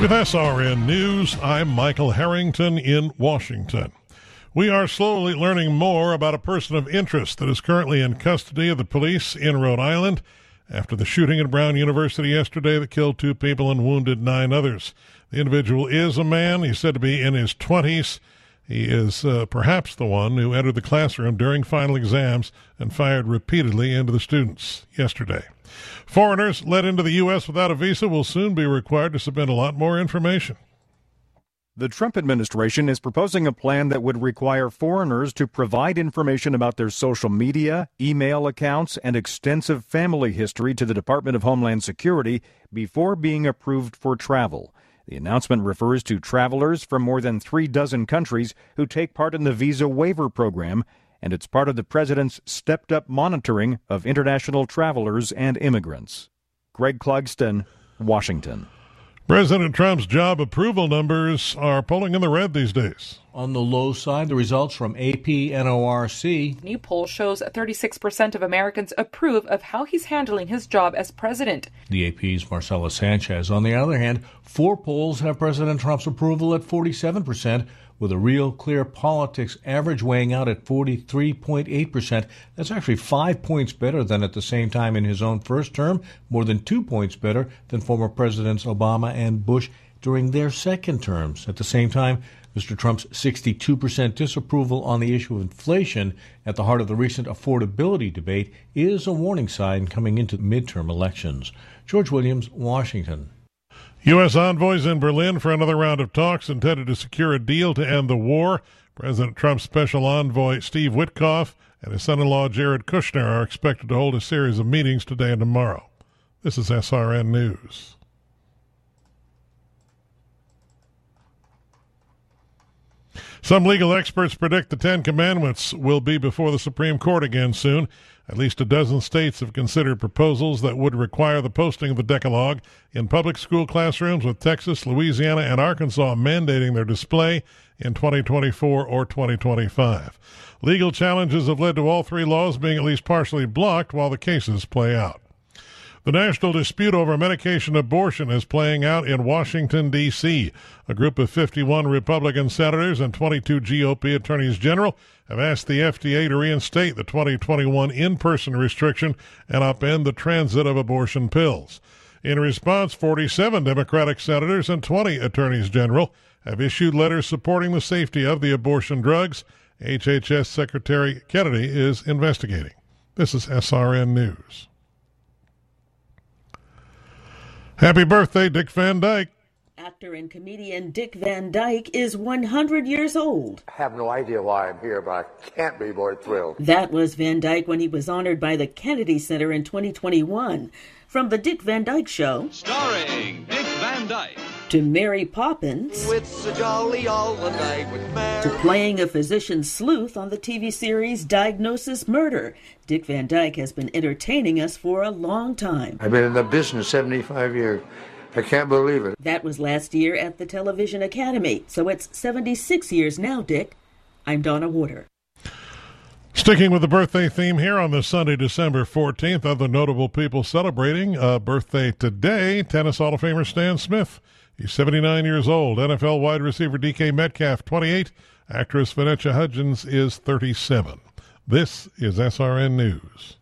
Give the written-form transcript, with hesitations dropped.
With SRN News, I'm Michael Harrington in Washington. We are slowly learning more about a person of interest that is currently in custody of the police in Rhode Island after the shooting at Brown University yesterday that killed 2 people and wounded 9 others. The individual is a man. He's said to be in his 20s. He is perhaps the one who entered the classroom during final exams and fired repeatedly into the students yesterday. Foreigners let into the U.S. without a visa will soon be required to submit a lot more information. The Trump administration is proposing a plan that would require foreigners to provide information about their social media, email accounts, and extensive family history to the Department of Homeland Security before being approved for travel. The announcement refers to travelers from more than 36 countries who take part in the visa waiver program, and it's part of the president's stepped-up monitoring of international travelers and immigrants. Greg Clugston, Washington. President Trump's job approval numbers are pulling in the red these days. On the low side, the results from AP NORC. New poll shows 36% of Americans approve of how he's handling his job as president. The AP's Marcela Sanchez. On the other hand, 4 polls have President Trump's approval at 47%, with a Real Clear Politics average weighing out at 43.8%. That's actually 5 points better than at the same time in his own first term, more than 2 points better than former Presidents Obama and Bush during their second terms. At the same time, Mr. Trump's 62% disapproval on the issue of inflation at the heart of the recent affordability debate is a warning sign coming into midterm elections. George Williams, Washington. U.S. envoys in Berlin for another round of talks intended to secure a deal to end the war. President Trump's special envoy Steve Witkoff and his son-in-law Jared Kushner are expected to hold a series of meetings today and tomorrow. This is SRN News. Some legal experts predict the 10 Commandments will be before the Supreme Court again soon. At least a dozen states have considered proposals that would require the posting of the Decalogue in public school classrooms, with Texas, Louisiana, and Arkansas mandating their display in 2024 or 2025. Legal challenges have led to all 3 laws being at least partially blocked while the cases play out. The national dispute over medication abortion is playing out in Washington, D.C. A group of 51 Republican senators and 22 GOP attorneys general have asked the FDA to reinstate the 2021 in-person restriction and upend the transit of abortion pills. In response, 47 Democratic senators and 20 attorneys general have issued letters supporting the safety of the abortion drugs. HHS Secretary Kennedy is investigating. This is SRN News. Happy birthday, Dick Van Dyke. Actor and comedian Dick Van Dyke is 100 years old. I have no idea why I'm here, but I can't be more thrilled. That was Van Dyke when he was honored by the Kennedy Center in 2021. From The Dick Van Dyke Show, starring Dick Van Dyke, to Mary Poppins, it's a jolly holiday with Mary, to playing a physician sleuth on the TV series Diagnosis Murder, Dick Van Dyke has been entertaining us for a long time. I've been in the business 75 years. I can't believe it. That was last year at the Television Academy, so it's 76 years now, Dick. I'm Donna Warder. Sticking with the birthday theme here on this Sunday, December 14th, other notable people celebrating a birthday today, Tennis Hall of Famer Stan Smith. He's 79 years old. NFL wide receiver DK Metcalf, 28. Actress Vanessa Hudgens is 37. This is SRN News.